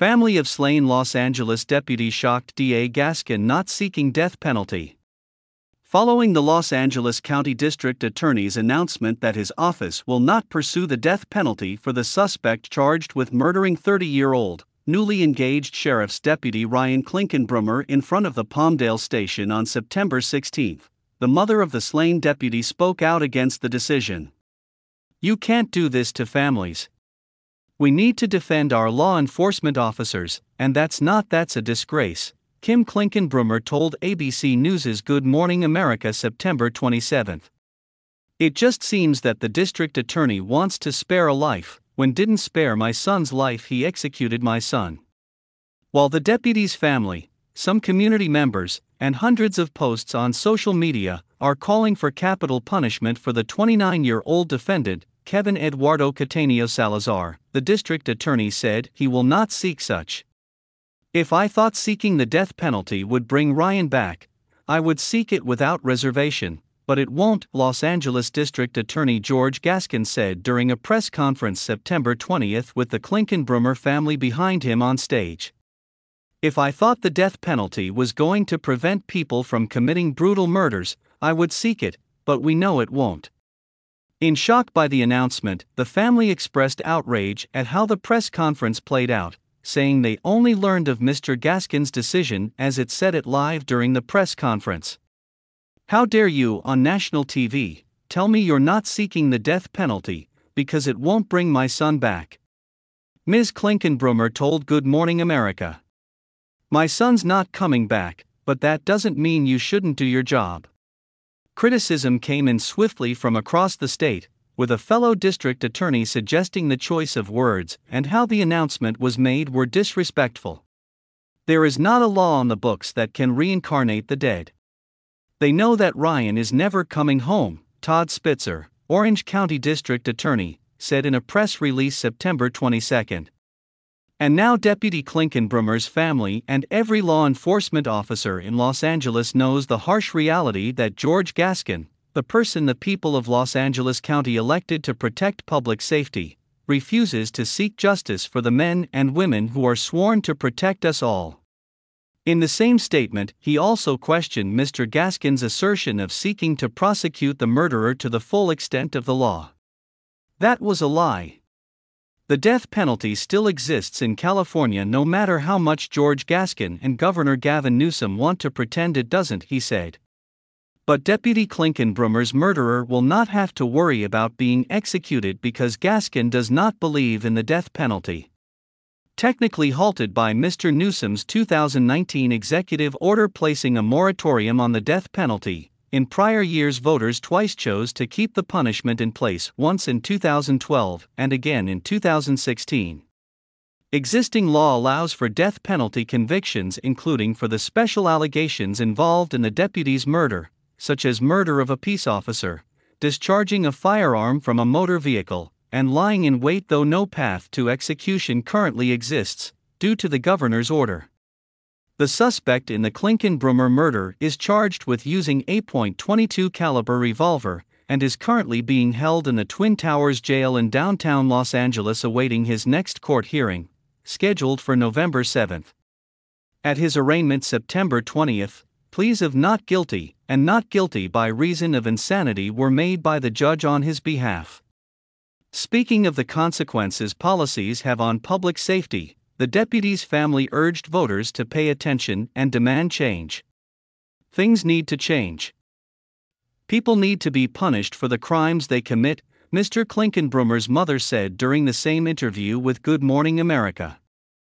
Family of slain Los Angeles deputy shocked DA Gaskin not seeking death penalty. Following the Los Angeles County District Attorney's announcement that his office will not pursue the death penalty for the suspect charged with murdering 30-year-old, newly engaged Sheriff's Deputy Ryan Klinkenbrummer in front of the Palmdale station on September 16, the mother of the slain deputy spoke out against the decision. "You can't do this to families. We need to defend our law enforcement officers, and that's a disgrace," Kim Klinkenbrummer told ABC News' Good Morning America September 27. "It just seems that the district attorney wants to spare a life. When didn't spare my son's life, he executed my son." While the deputy's family, some community members, and hundreds of posts on social media are calling for capital punishment for the 29-year-old defendant, Kevin Eduardo Cataneo Salazar, the district attorney said he will not seek such. "If I thought seeking the death penalty would bring Ryan back, I would seek it without reservation, but it won't," Los Angeles District Attorney George Gaskin said during a press conference September 20 with the Klinkenbrummer family behind him on stage. "If I thought the death penalty was going to prevent people from committing brutal murders, I would seek it, but we know it won't." In shock by the announcement, the family expressed outrage at how the press conference played out, saying they only learned of Mr. Gaskin's decision as it said it live during the press conference. "How dare you, on national TV, tell me you're not seeking the death penalty, because it won't bring my son back," Ms. Klinkenbrummer told Good Morning America. "My son's not coming back, but that doesn't mean you shouldn't do your job." Criticism came in swiftly from across the state, with a fellow district attorney suggesting the choice of words and how the announcement was made were disrespectful. "There is not a law on the books that can reincarnate the dead. They know that Ryan is never coming home," Todd Spitzer, Orange County District Attorney, said in a press release September 22. And now Deputy Klinkenbrummer's family and every law enforcement officer in Los Angeles knows the harsh reality that George Gaskin, the person the people of Los Angeles County elected to protect public safety, refuses to seek justice for the men and women who are sworn to protect us all. In the same statement, he also questioned Mr. Gaskin's assertion of seeking to prosecute the murderer to the full extent of the law. "That was a lie. The death penalty still exists in California no matter how much George Gaskin and Governor Gavin Newsom want to pretend it doesn't," he said. But Deputy Klinkenbrummer's murderer will not have to worry about being executed because Gaskin does not believe in the death penalty. Technically halted by Mr. Newsom's 2019 executive order placing a moratorium on the death penalty, in prior years voters twice chose to keep the punishment in place, once in 2012 and again in 2016. Existing law allows for death penalty convictions including for the special allegations involved in the deputy's murder, such as murder of a peace officer, discharging a firearm from a motor vehicle, and lying in wait, though no path to execution currently exists, due to the governor's order. The suspect in the Klinkenbrummer murder is charged with using a .22 caliber revolver and is currently being held in the Twin Towers jail in downtown Los Angeles awaiting his next court hearing, scheduled for November 7. At his arraignment September 20, pleas of not guilty and not guilty by reason of insanity were made by the judge on his behalf. Speaking of the consequences policies have on public safety, the deputy's family urged voters to pay attention and demand change. "Things need to change. People need to be punished for the crimes they commit," Mr. Klinkenbrummer's mother said during the same interview with Good Morning America.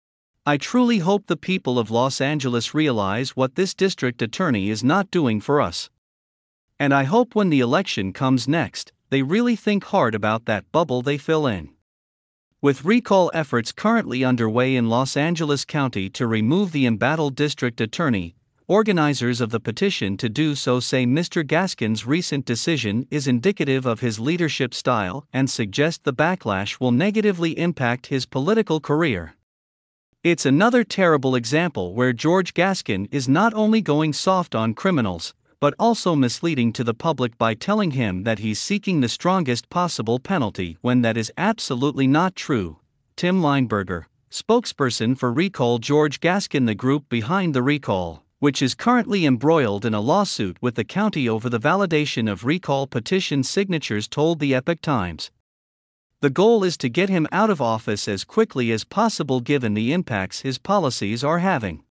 "I truly hope the people of Los Angeles realize what this district attorney is not doing for us. And I hope when the election comes next, they really think hard about that bubble they fill in." With recall efforts currently underway in Los Angeles County to remove the embattled district attorney, organizers of the petition to do so say Mr. Gaskin's recent decision is indicative of his leadership style and suggest the backlash will negatively impact his political career. "It's another terrible example where George Gaskin is not only going soft on criminals, but also misleading to the public by telling him that he's seeking the strongest possible penalty when that is absolutely not true," Tim Lineberger, spokesperson for Recall George Gascon. The group behind the recall, which is currently embroiled in a lawsuit with the county over the validation of recall petition signatures, told the Epoch Times. The goal is to get him out of office as quickly as possible given the impacts his policies are having.